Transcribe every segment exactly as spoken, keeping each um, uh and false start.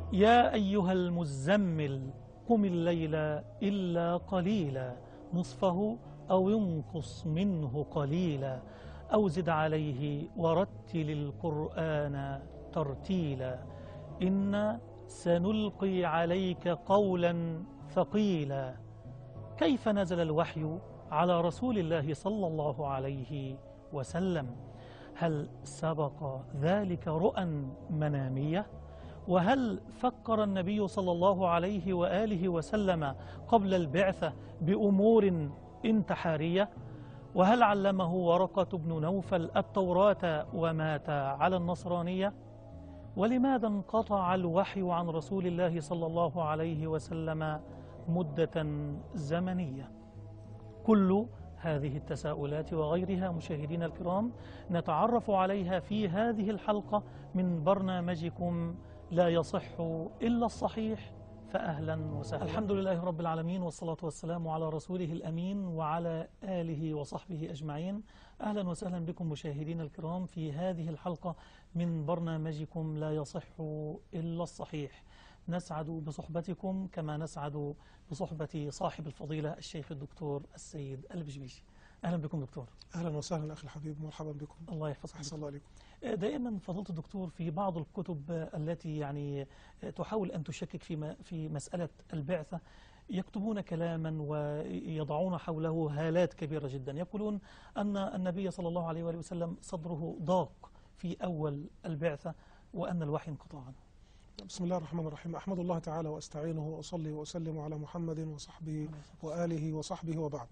يا أيها المزمل قم الليل إلا قليلا نصفه أو ينقص منه قليلا أو زد عليه ورتل القرآن ترتيلا إنا سنلقي عليك قولا ثقيلا. كيف نزل الوحي على رسول الله صلى الله عليه وسلم؟ هل سبق ذلك رؤى منامية؟ وهل فكر النبي صلى الله عليه وآله وسلم قبل البعثة بأمور انتحارية؟ وهل علمه ورقة بن نوفل التوراة ومات على النصرانية؟ ولماذا انقطع الوحي عن رسول الله صلى الله عليه وسلم مدة زمنية؟ كل هذه التساؤلات وغيرها مشاهدينا الكرام نتعرف عليها في هذه الحلقة من برنامجكم لا يصح إلا الصحيح، فأهلا وسهلا. الحمد لله رب العالمين، والصلاة والسلام على رسوله الأمين وعلى آله وصحبه أجمعين. أهلا وسهلا بكم مشاهدينا الكرام في هذه الحلقة من برنامجكم لا يصح إلا الصحيح. نسعد بصحبتكم كما نسعد بصحبة صاحب الفضيلة الشيخ الدكتور السيد البشبيشي. أهلا بكم دكتور. أهلا وسهلا أخي الحبيب، مرحبا بكم. الله يحفظكم. أحسن الله عليكم. دائما فضيلة الدكتور في بعض الكتب التي يعني تحاول أن تشكك في في مسألة البعثة يكتبون كلاما ويضعون حوله هالات كبيرة جدا. يقولون أن النبي صلى الله عليه وآله وسلم صدره ضاق في أول البعثة وأن الوحي انقطع عنه. بسم الله الرحمن الرحيم. أحمد الله تعالى وأستعينه وأصلي وأسلم على محمد وصحبه وآله وصحبه وبعد.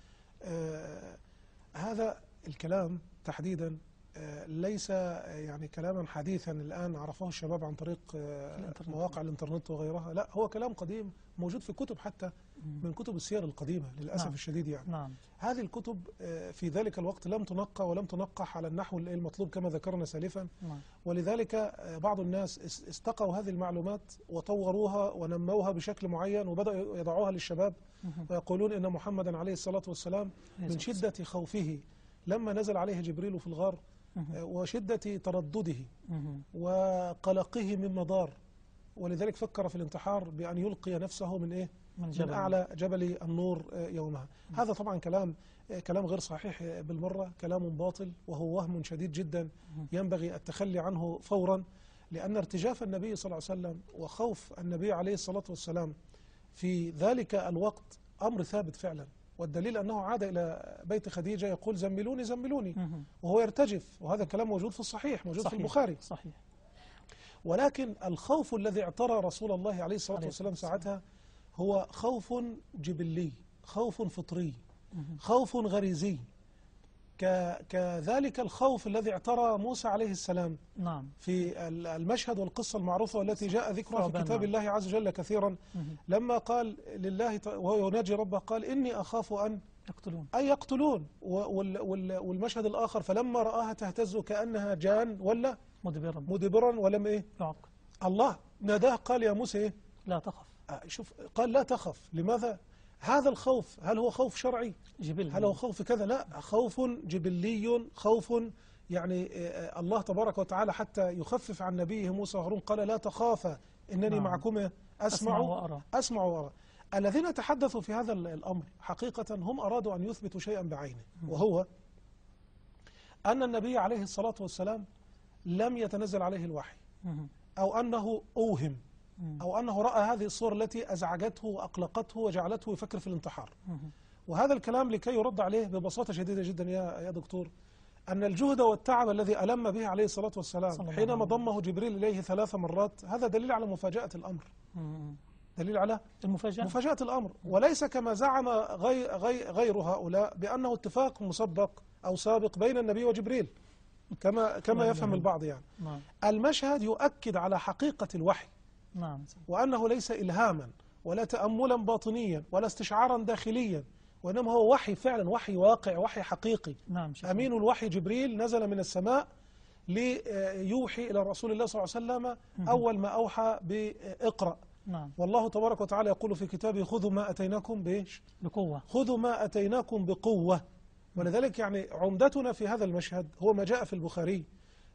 آه هذا الكلام تحديدا آه ليس يعني كلاما حديثا الآن عرفه الشباب عن طريق آه مواقع الانترنت وغيرها، لا، هو كلام قديم موجود في كتب حتى من كتب السير القديمة للأسف نعم. الشديد يعني نعم. هذه الكتب آه في ذلك الوقت لم تنقى ولم تنقح على النحو المطلوب كما ذكرنا سالفا نعم. ولذلك آه بعض الناس استقوا هذه المعلومات وطوروها ونموها بشكل معين وبدأوا يضعوها للشباب ويقولون إن محمدا عليه الصلاة والسلام من شدة خوفه لما نزل عليه جبريل في الغار وشدة تردده وقلقه من مضار، ولذلك فكر في الانتحار بأن يلقي نفسه من إيه؟ من, من أعلى جبل النور يومها. هذا طبعا كلام كلام غير صحيح بالمرة، كلام باطل وهو وهم شديد جدا ينبغي التخلي عنه فورا، لأن ارتجاف النبي صلى الله عليه وسلم وخوف النبي عليه الصلاة والسلام في ذلك الوقت أمر ثابت فعلا، والدليل أنه عاد إلى بيت خديجة يقول زملوني زملوني وهو يرتجف، وهذا كلام موجود في الصحيح موجود صحيح في البخاري صحيح. ولكن الخوف الذي اعترى رسول الله عليه الصلاة والسلام ساعتها هو خوف جبلي، خوف فطري، خوف غريزي، كذلك الخوف الذي اعترى موسى عليه السلام نعم. في المشهد والقصة المعروفة والتي جاء ذكرها في كتاب الله عز وجل كثيرا لما قال لله وهو يناجي ربه قال إني أخاف أن يقتلون أن يقتلون، والمشهد الآخر فلما رآها تهتز كأنها جان ولا مدبرا مدبرا ولم إيه يعقل. الله ناداه قال يا موسى إيه؟ لا تخف. شوف قال لا تخف. لماذا؟ هذا الخوف هل هو خوف شرعي؟ جبل. هل هو خوف كذا؟ لا، خوف جبلي، خوف يعني الله تبارك وتعالى حتى يخفف عن نبيه موسى وهارون قال لا تخافا إنني نعم. معكما أسمع وأرى. أسمع وأرى. الذين تحدثوا في هذا الأمر حقيقة هم أرادوا أن يثبتوا شيئا بعينه، وهو أن النبي عليه الصلاة والسلام لم يتنزل عليه الوحي، أو أنه أوهم، أو أنه رأى هذه الصور التي أزعجته وأقلقته وجعلته يفكر في الانتحار. وهذا الكلام لكي يرد عليه ببساطة شديدة جدا يا يا دكتور، أن الجهد والتعب الذي ألم به عليه الصلاة والسلام حينما ضمه جبريل إليه ثلاث مرات هذا دليل على مفاجأة الأمر، دليل على المفاجأة مفاجأة الأمر، وليس كما زعم غير, غير, غير هؤلاء بأنه اتفاق مسبق أو سابق بين النبي وجبريل كما كما يفهم البعض يعني. نعم. المشهد يؤكد على حقيقة الوحي، نعم. وأنه ليس إلهاما ولا تأملا باطنيا ولا استشعارا داخليا، وإنما هو وحي فعلا، وحي واقع، وحي حقيقي. نعم. أمين الوحي جبريل نزل من السماء ليوحي إلى رسول الله صلى الله عليه وسلم أول ما أوحى بإقرأ. نعم. والله تبارك وتعالى يقول في كتابه خذوا ما أتيناكم بإيش؟ بقوة. خذوا ما أتيناكم بقوة. ولذلك يعني عمدتنا في هذا المشهد هو ما جاء في البخاري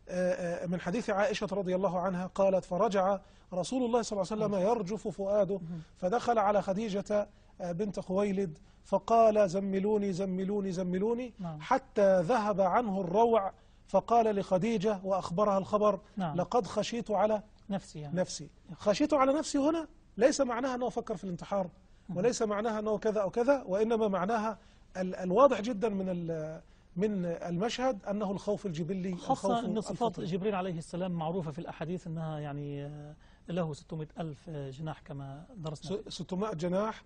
من حديث عائشة رضي الله عنها قالت: فرجع رسول الله صلى الله عليه وسلم يرجف فؤاده فدخل على خديجة بنت خويلد فقال: زملوني زملوني زملوني، حتى ذهب عنه الروع، فقال لخديجة وأخبرها الخبر: لقد خشيت على نفسي يعني. نفسي خشيت على نفسي هنا ليس معناها أنه فكر في الانتحار، وليس معناها أنه كذا أو كذا، وإنما معناها الواضح جدا من من المشهد أنه الخوف الجبلي، خاصة أن صفات جبريل عليه السلام معروفة في الأحاديث أنها يعني له ستمائة ألف جناح كما درسنا. ستمائة جناح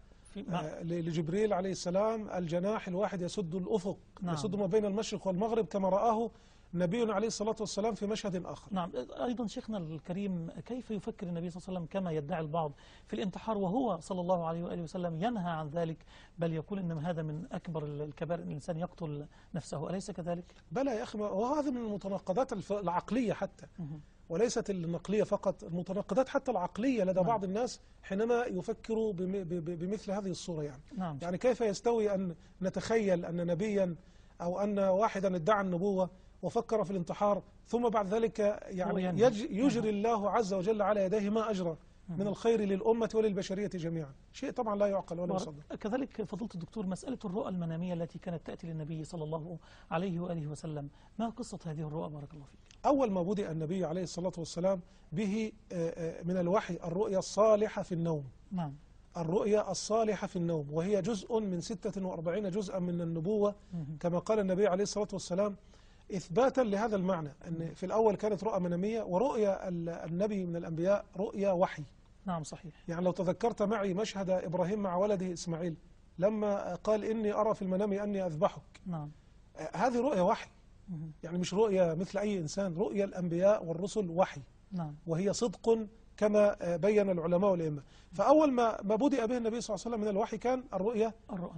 لجبريل عليه السلام، الجناح الواحد يسد الأفق. نعم. يسد ما بين المشرق والمغرب كما رآه نبينا عليه الصلاة والسلام في مشهد آخر. نعم. أيضا شيخنا الكريم، كيف يفكر النبي صلى الله عليه وسلم كما يدعي البعض في الانتحار وهو صلى الله عليه وآله وسلم ينهى عن ذلك، بل يقول إن هذا من أكبر الكبائر أن الإنسان يقتل نفسه، أليس كذلك؟ بلى يا أخي، وهذا من المتناقضات العقلية حتى، وليست النقلية فقط، المتناقضات حتى العقلية لدى نعم. بعض الناس حينما يفكروا بمثل هذه الصورة يعني. نعم. يعني كيف يستوي أن نتخيل أن نبيا أو أن واحدا ادعى النبوة وفكر في الانتحار، ثم بعد ذلك يعني يجري الله عز وجل على يديه ما أجرى من الخير للأمة وللبشرية جميعا، شيء طبعا لا يعقل ولا يصدق. كذلك فضيلة الدكتور، مسألة الرؤى المنامية التي كانت تأتي للنبي صلى الله عليه وآله وسلم، ما قصة هذه الرؤى بارك الله فيك؟ أول ما بدأ النبي عليه الصلاة والسلام به من الوحي الرؤيا الصالحة في النوم. نعم. الرؤيا الصالحة في النوم، وهي جزء من ستة وأربعين جزءا من النبوة كما قال النبي عليه الصلاة والسلام، إثباتا لهذا المعنى، أن في الأول كانت رؤى منامية، ورؤيا النبي من الأنبياء رؤيا وحي. نعم صحيح. يعني لو تذكرت معي مشهد إبراهيم مع ولده إسماعيل لما قال: إني أرى في المنام أني أذبحك. نعم. هذه رؤيا وحي، يعني مش رؤيا مثل أي إنسان، رؤيا الأنبياء والرسل وحي. نعم. وهي صدق كما بين العلماء والأئمة. فأول ما ما بدأ به النبي صلى الله عليه وسلم من الوحي كان الرؤيا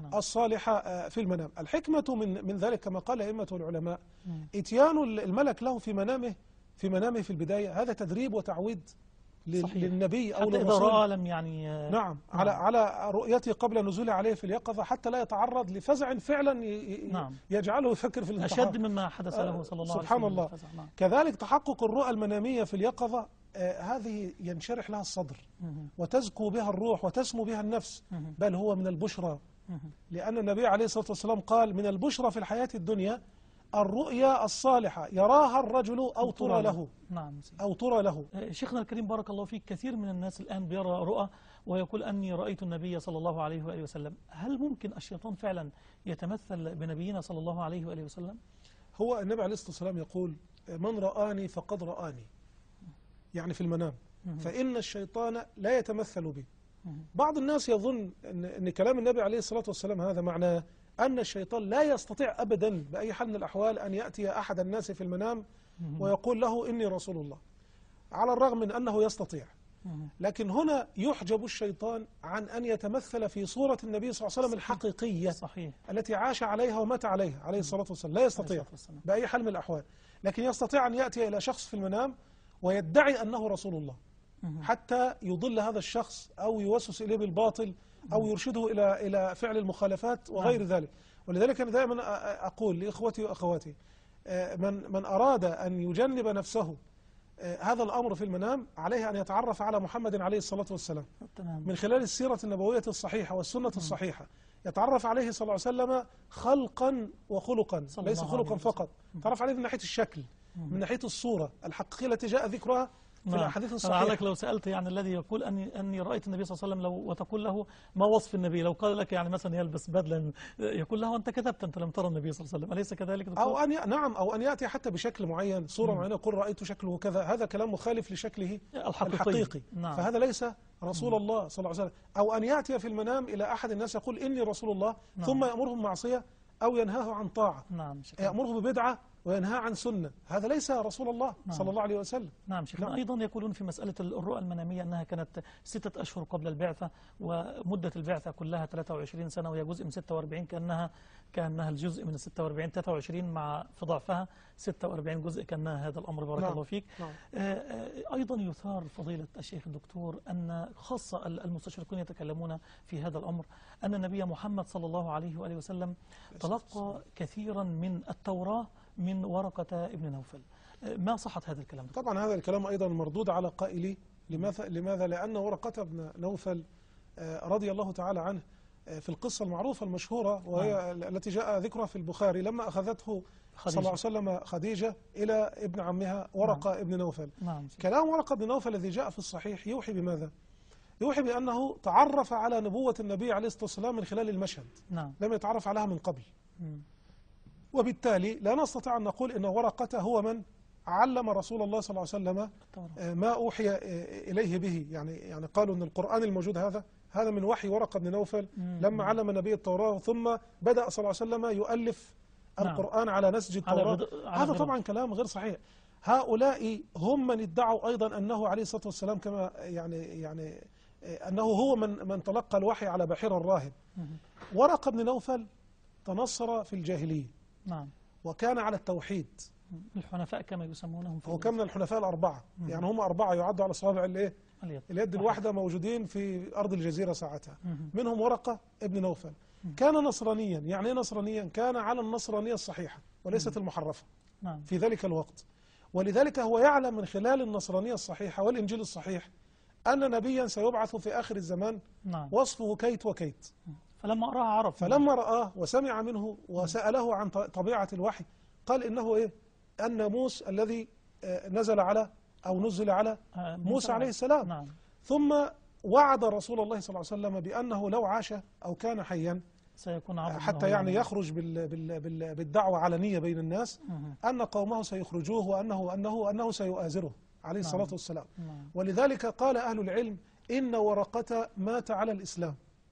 الصالحة في المنام. الحكمة من من ذلك كما قال أئمة العلماء، إتيان الملك له في منامه في منامه في البداية، هذا تدريب وتعويد للنبي أو حتى للرسول. إذا رأى لم يعني نعم, نعم على على رؤيته قبل نزوله عليه في اليقظة، حتى لا يتعرض لفزع فعلا نعم. يجعله يفكر في الانتحار أشد مما حدث له صلى الله عليه وسلم. سبحان الله. نعم. كذلك تحقق الرؤى المنامية في اليقظة، آه هذه ينشرح لها الصدر وتزكو بها الروح وتسمو بها النفس، بل هو من البشرى، لأن النبي عليه الصلاة والسلام قال: من البشرى في الحياة الدنيا الرؤيا الصالحة يراها الرجل أو ترى له. نعم. أو ترى له. شيخنا الكريم بارك الله فيك، كثير من الناس الآن بيرى رؤى ويقول أني رأيت النبي صلى الله عليه وآله وسلم. هل ممكن الشيطان فعلا يتمثل بنبينا صلى الله عليه وآله وسلم؟ هو النبي عليه الصلاة والسلام يقول: من رآني فقد رآني، يعني في المنام، فإن الشيطان لا يتمثل بي. بعض الناس يظن أن, أن كلام النبي عليه الصلاة والسلام هذا معناه أن الشيطان لا يستطيع أبدا بأي حال من الأحوال أن يأتي أحد الناس في المنام ويقول له: إني رسول الله، على الرغم من أنه يستطيع. لكن هنا يحجب الشيطان عن أن يتمثل في صورة النبي صلى الله عليه وسلم الحقيقية. صحيح. التي عاش عليها ومات عليها عليه الصلاة والسلام، لا يستطيع بأي حال من الأحوال. لكن يستطيع أن يأتي إلى شخص في المنام ويدعي أنه رسول الله، حتى يضل هذا الشخص أو يوسوس إليه بالباطل أو يرشده إلى إلى فعل المخالفات وغير ذلك. ولذلك أنا دائما أقول لإخوتي وأخواتي، من من أراد أن يجنب نفسه هذا الأمر في المنام عليه أن يتعرف على محمد عليه الصلاة والسلام من خلال السيرة النبوية الصحيحة والسنة الصحيحة، يتعرف عليه صلى الله عليه وسلم خلقا وخلقا، ليس خلقا فقط، يتعرف عليه من ناحية الشكل، من ناحية الصورة الحقيقية التي جاء ذكرها في الأحاديث الصحيحة. لعلك لو سألت يعني الذي يقول أني أني رأيت النبي صلى الله عليه وسلم، لو وتقول له ما وصف النبي، لو قال لك يعني مثلا يلبس بدلا، يقول له أنت كذبت، أنت لم ترى النبي صلى الله عليه وسلم، أليس كذلك دكتور؟ أو أن ي... نعم، أو أن يأتي حتى بشكل معين، صورة معينة، يقول رأيت شكله كذا، هذا كلام مخالف لشكله الحقيقي, الحقيقي. نعم. فهذا ليس رسول مم. الله صلى الله عليه وسلم. أو أن يأتي في المنام إلى أحد الناس يقول إني رسول الله، نعم. ثم يأمره بمعصية أو ينهاه عن طاعة، نعم. يأمره ببدعة وينهى عن سنة، هذا ليس رسول الله. نعم. صلى الله عليه وسلم. نعم شيخنا. نعم. أيضا يقولون في مسألة الرؤى المنامية أنها كانت ستة أشهر قبل البعثة، ومدة البعثة كلها ثلاثة وعشرين سنة، وهي جزء من ستة وأربعين، كأنها كأنها الجزء من ستة وأربعين، ثلاثة وعشرين مع في ضعفها ستة وأربعين جزء، كأنها هذا الأمر بارك نعم. الله فيك. نعم. أيضا يثار فضيلة الشيخ الدكتور أن خاصة المستشرقون يتكلمون في هذا الأمر أن النبي محمد صلى الله عليه وآله وسلم تلقى كثيرا من التوراة من ورقة ابن نوفل، ما صحة هذا الكلام؟ طبعا هذا الكلام أيضا مردود على قائلي. لماذا؟ لماذا؟ لأن ورقة بن نوفل رضي الله تعالى عنه في القصة المعروفة المشهورة وهي نعم. التي جاء ذكرها في البخاري لما أخذته خديجة. صلى الله عليه وسلم خديجة إلى ابن عمها ورقة نعم. ابن نوفل نعم. كلام ورقة بن نوفل الذي جاء في الصحيح يوحي بماذا؟ يوحي بأنه تعرف على نبوة النبي عليه الصلاة والسلام من خلال المشهد نعم. لم يتعرف عليها من قبل م. وبالتالي لا نستطيع أن نقول إن ورقة هو من علم رسول الله صلى الله عليه وسلم ما أوحي إليه به. يعني يعني قالوا أن القرآن الموجود هذا هذا من وحي ورقة بن نوفل لما علم النبي التوراة ثم بدأ صلى الله عليه وسلم يؤلف القرآن نعم. على نسج التوراة. هذا طبعا كلام غير صحيح. هؤلاء هم من ادعوا أيضا أنه عليه الصلاة والسلام كما يعني يعني أنه هو من من تلقى الوحي على بحير الراهب. ورقة بن نوفل تنصر في الجاهلية نعم. وكان على التوحيد. الحنفاء كما يسمونهم. هو كان من الحنفاء الأربعة مم. يعني هم أربعة يعدوا على صوابع الايه اليد, اليد الواحدة موجودين في أرض الجزيرة ساعتها مم. منهم ورقة ابن نوفل مم. كان نصرانيا. يعني ايه نصرانيا؟ كان على النصرانية الصحيحة وليست مم. المحرفة نعم. في ذلك الوقت. ولذلك هو يعلم من خلال النصرانية الصحيحة والإنجيل الصحيح أن نبيا سيبعث في آخر الزمان نعم. وصفه كيت وكيت. فلما رآه عرف. فلما رآه وسمع منه وسأله عن طبيعة الوحي قال إنه إيه؟ الناموس الذي نزل على أو نزل على موسى عليه السلام نعم. ثم وعد رسول الله صلى الله عليه وسلم بأنه لو عاش أو كان حيا سيكون عبد حتى يعني يخرج بال بال بال بالدعوة علنية بين الناس مه. أن قومه سيخرجوه وأنه أنه أنه سيؤازره عليه الصلاة نعم. والسلام نعم. ولذلك قال أهل العلم إن ورقة مات على الإسلام.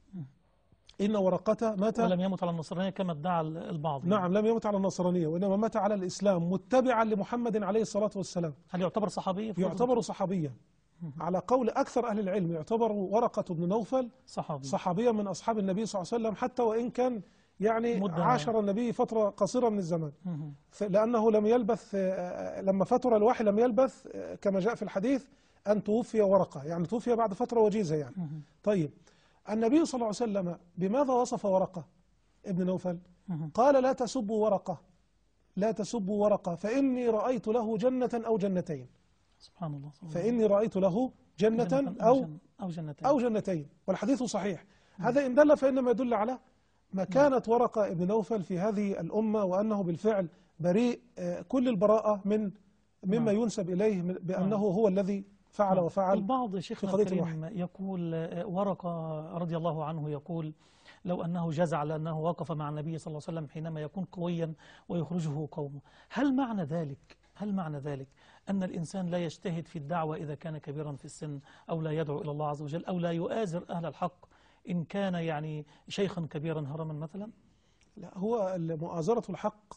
إن ورقة مات ولم يمت على النصرانية كما ادعى البعض. نعم لم يمت على النصرانية وإنما مات على الإسلام متبعا لمحمد عليه الصلاة والسلام. هل يعتبر صحابيا؟ يعتبر صحابيا على قول أكثر أهل العلم. يعتبر ورقة بن نوفل صحابي. صحابيا من أصحاب النبي صلى الله عليه وسلم حتى وإن كان يعني عاشر النبي فترة قصيرة من الزمان لأنه لم يلبث لما فتر الوحي لم يلبث كما جاء في الحديث أن توفي ورقة. يعني توفي بعد فترة وجيزة يعني. طيب النبي صلى الله عليه وسلم بماذا وصف ورقة ابن نوفل؟ قال لا تسبوا ورقة لا تسبوا ورقة فإني رأيت له جنة أو جنتين. سبحان الله. فإني رأيت له جنة أو أو جنتين, أو جنتين. والحديث صحيح. هذا إن دل فإنما يدل على مكانة ورقة ابن نوفل في هذه الأمة وأنه بالفعل بريء كل البراءة من مما ينسب إليه بأنه هو الذي فعل وفعل. البعض شيخنا الكريم يقول ورقة رضي الله عنه يقول لو أنه جزع لأنه وقف مع النبي صلى الله عليه وسلم حينما يكون قويا ويخرجه قومه. هل معنى ذلك هل معنى ذلك أن الإنسان لا يجتهد في الدعوة إذا كان كبيرا في السن أو لا يدعو إلى الله عز وجل أو لا يؤازر أهل الحق إن كان يعني شيخا كبيرا هرما مثلا؟ لا، هو مؤازرة الحق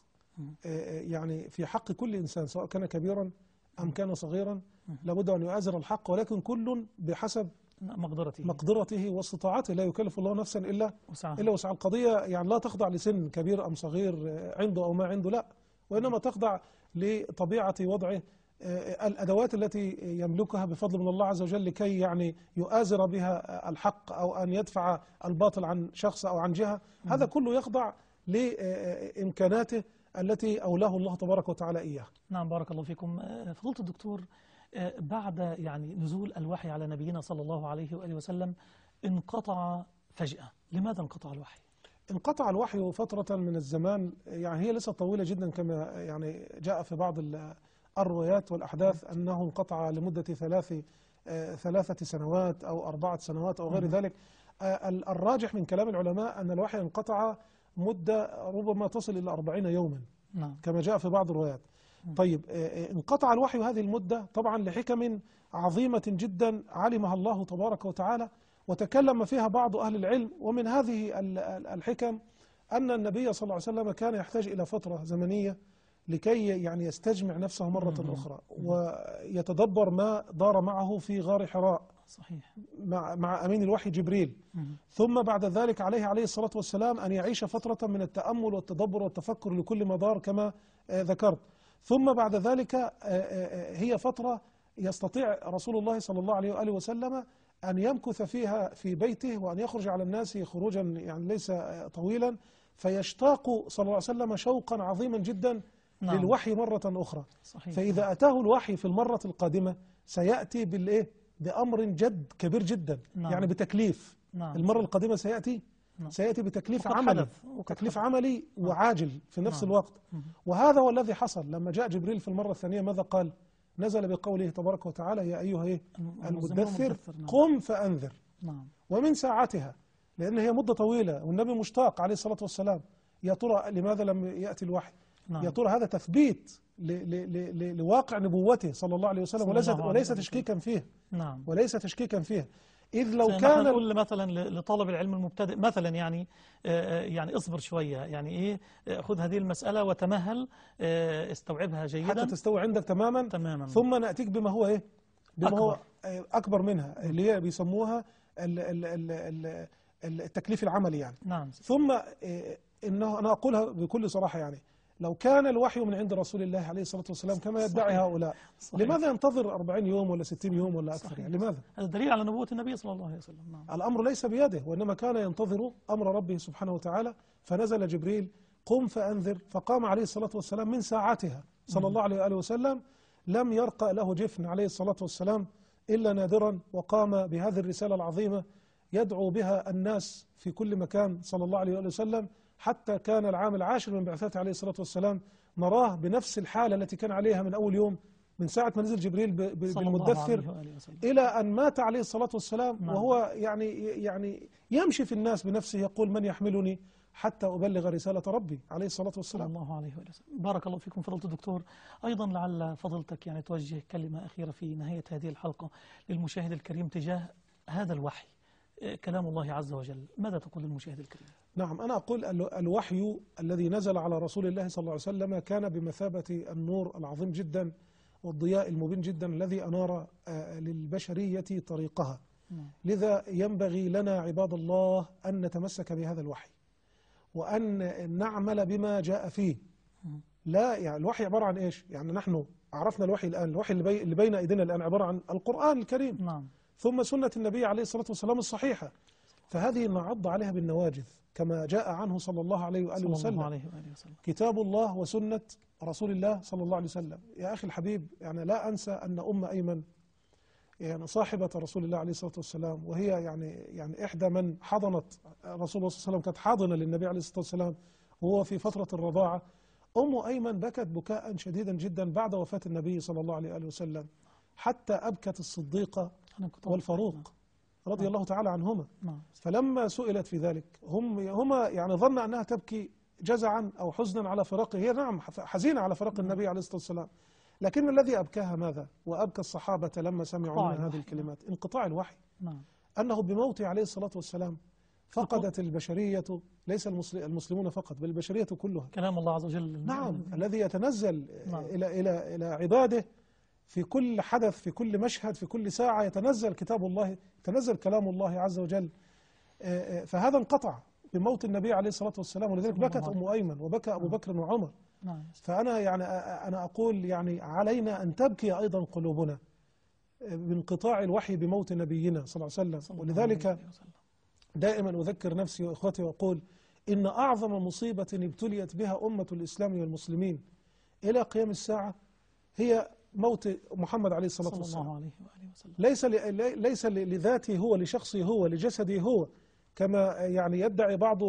يعني في حق كل إنسان سواء كان كبيرا أم كان صغيرا لابد أن يؤازر الحق، ولكن كل بحسب مقدرته مقدرته واستطاعته. لا يكلف الله نفسا إلا وسعها. إلا وسع. القضية يعني لا تخضع لسن كبير أم صغير عنده أو ما عنده، لا، وإنما تخضع لطبيعة وضعه الأدوات التي يملكها بفضل من الله عز وجل لكي يعني يؤازر بها الحق أو أن يدفع الباطل عن شخص أو عن جهة. هذا كله يخضع لإمكاناته التي أولاه الله تبارك وتعالى إياه. نعم، بارك الله فيكم. فضيلة الدكتور، بعد يعني نزول الوحي على نبينا صلى الله عليه وآله وسلم انقطع فجأة. لماذا انقطع الوحي؟ انقطع الوحي فترة من الزمان، يعني هي لسه طويلة جدا كما يعني جاء في بعض الروايات والأحداث أنه انقطع لمدة ثلاث ثلاثة سنوات أو أربعة سنوات أو غير ذلك. الراجح من كلام العلماء أن الوحي انقطع مدة ربما تصل إلى أربعين يوما كما جاء في بعض الروايات. طيب انقطع الوحي هذه المدة طبعا لحكم عظيمة جدا علمها الله تبارك وتعالى وتكلم فيها بعض أهل العلم. ومن هذه الحكم أن النبي صلى الله عليه وسلم كان يحتاج إلى فترة زمنية لكي يعني يستجمع نفسه مرة أخرى ويتدبر ما دار معه في غار حراء صحيح مع, مع أمين الوحي جبريل. ثم بعد ذلك عليه عليه الصلاة والسلام أن يعيش فترة من التأمل والتدبر والتفكر لكل ما دار كما ذكرت. ثم بعد ذلك هي فترة يستطيع رسول الله صلى الله عليه وآله وسلم أن يمكث فيها في بيته وأن يخرج على الناس خروجا يعني ليس طويلا، فيشتاق صلى الله عليه وسلم شوقا عظيما جدا نعم. للوحي مرة أخرى. صحيح. فإذا أتاه الوحي في المرة القادمة سيأتي بالإيه؟ بأمر جد كبير جدا. نعم. يعني بتكليف. نعم. المرة القادمة سيأتي نعم. سيأتي بتكليف عملي تكليف عملي وعاجل في نفس نعم. الوقت. وهذا هو الذي حصل لما جاء جبريل في المرة الثانية. ماذا قال؟ نزل بقوله تبارك وتعالى: يا أيها إيه؟ المدثر قم فأنذر. نعم. ومن ساعتها، لأن هي مدة طويلة والنبي مشتاق عليه الصلاة والسلام. يا ترى لماذا لم يأتي الوحي؟ نعم. يا ترى هذا تثبيت لواقع نبوته صلى الله عليه وسلم وليس وليس تشكيكا فيه. نعم. وليس تشكيكا فيه. إذ لو كان نقول مثلا لطالب العلم المبتدئ مثلا يعني يعني اصبر شوية، يعني إيه، خذ هذه المسألة وتمهل، استوعبها جيدا حتى تستوي عندك تماما. تماما. ثم نأتيك بما هو إيه؟ بما أكبر. هو أكبر منها، اللي هي بيسموها ال ال ال ال التكليف العملي يعني. نعم. ثم إنه أنا أقولها بكل صراحة، يعني لو كان الوحي من عند رسول الله عليه الصلاة والسلام كما يدعي صحيح. هؤلاء صحيح. لماذا ينتظر أربعين يوم ولا ستين يوم ولا أكثر؟ صحيح. يعني لماذا؟ هذا دليل على نبوة النبي صلى الله عليه وسلم. نعم. الأمر ليس بيده، وإنما كان ينتظر أمر ربه سبحانه وتعالى. فنزل جبريل قم فأنذر، فقام عليه الصلاة والسلام من ساعتها صلى الله عليه وآله وسلم. لم يرقى له جفن عليه الصلاة والسلام إلا نادرا، وقام بهذه الرسالة العظيمة يدعو بها الناس في كل مكان صلى الله عليه وآله وسلم، حتى كان العام العاشر من بعثته عليه الصلاة والسلام نراه بنفس الحالة التي كان عليها من أول يوم، من ساعة ما نزل جبريل بالمدثر إلى أن مات عليه الصلاة والسلام. نعم. وهو يعني يعني يمشي في الناس بنفسه يقول: من يحملني حتى أبلغ رسالة ربي عليه الصلاة والسلام. صلى الله عليه وسلم. بارك الله فيكم فضيلة الدكتور. أيضا لعل فضيلتك يعني توجه كلمة أخيرة في نهاية هذه الحلقة للمشاهد الكريم تجاه هذا الوحي، كلام الله عز وجل. ماذا تقول للمشاهد الكريم؟ نعم، أنا أقول الوحي الذي نزل على رسول الله صلى الله عليه وسلم كان بمثابة النور العظيم جدا والضياء المبين جدا الذي أنار للبشرية طريقها. لذا ينبغي لنا عباد الله أن نتمسك بهذا الوحي وأن نعمل بما جاء فيه. لا يعني الوحي عبارة عن إيش؟ يعني نحن عرفنا الوحي الآن، الوحي اللي بين أيدينا الآن عبارة عن القرآن الكريم. نعم. ثم سنة النبي عليه الصلاة والسلام الصحيحة، فهذه نعض عليها بالنواجذ كما جاء عنه صلى الله عليه وآله وسلم. عليه وآله وسلم. كتاب الله وسنة رسول الله صلى الله عليه وسلم. يا أخي الحبيب، يعني لا أنسى أن أم أيمن يعني صاحبة رسول الله عليه الصلاة والسلام، وهي يعني يعني إحدى من حضنت رسول الله صلى الله عليه وسلم، كانت حاضنة للنبي عليه الصلاة والسلام وهو في فترة الرضاعة. أم أيمن بكت بكاء شديدا جدا بعد وفاة النبي صلى الله عليه وآله وسلم، حتى أبكت الصديقة والفاروق رضي الله تعالى عنهما. فلما سئلت في ذلك هم هما يعني ظن أنها تبكي جزعا أو حزنا على فراقه. هي نعم حزينة على فراق النبي عليه الصلاة والسلام، لكن الذي أبكاها ماذا؟ وأبكى الصحابة لما سمعوا من هذه الكلمات انقطاع الوحي. نعم. أنه بموته عليه الصلاة والسلام فقدت البشرية، ليس المسلمون فقط بل البشرية كلها كلام الله عز وجل. نعم. الذي يتنزل نعم. إلى إلى إلى عباده في كل حدث، في كل مشهد، في كل ساعة يتنزل كتاب الله، يتنزل كلام الله عز وجل. فهذا انقطع بموت النبي عليه الصلاة والسلام، ولذلك بكت أم أيمن وبكى أبو بكر وعمر. نعم. فأنا يعني أنا أقول يعني علينا أن تبكي أيضا قلوبنا بانقطاع الوحي بموت نبينا صلى الله عليه وسلم. ولذلك دائما أذكر نفسي وإخوتي وأقول إن أعظم مصيبة ابتليت بها أمة الإسلام والمسلمين إلى قيام الساعة هي موت محمد عليه الصلاة والسلام. الله عليه وآله وسلم. ليس ليس لذاته هو، لشخصه هو، لجسده هو، كما يعني يدعي بعض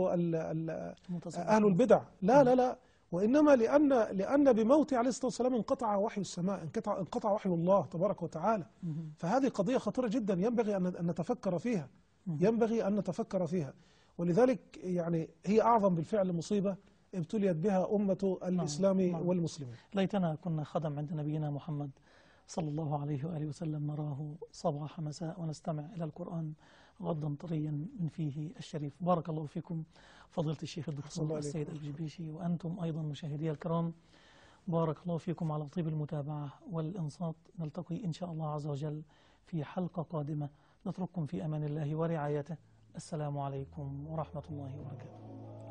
أهل البدع. لا لا لا وإنما لأن لأن بموته عليه الصلاة والسلام انقطع وحي السماء، انقطع انقطع وحي الله تبارك وتعالى. فهذه قضية خطيرة جدا ينبغي أن نتفكر فيها، ينبغي أن نتفكر فيها. ولذلك يعني هي أعظم بالفعل مصيبة ابتليت بها أمة الإسلام نعم. والمسلمين. ليتنا كنا خدم عند نبينا محمد صلى الله عليه وآله وسلم، نراه صباح مساء ونستمع إلى القرآن غضا طريا من فيه الشريف. بارك الله فيكم فضيلة الشيخ الدكتور السيد الجبيشي، وأنتم أيضا مشاهدي الكرام بارك الله فيكم على طيب المتابعة والإنصات. نلتقي إن شاء الله عز وجل في حلقة قادمة، نترككم في أمان الله ورعايته. السلام عليكم ورحمة الله وبركاته.